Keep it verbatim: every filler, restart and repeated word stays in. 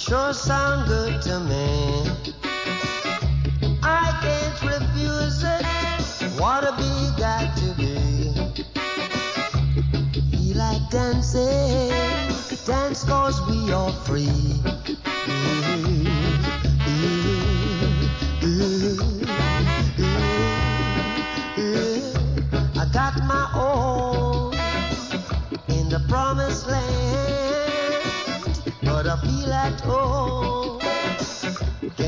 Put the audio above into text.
sure sound good to me. I can't refuse it. What a bee got to be. Feel like dancing. Dance cause we are free. I got my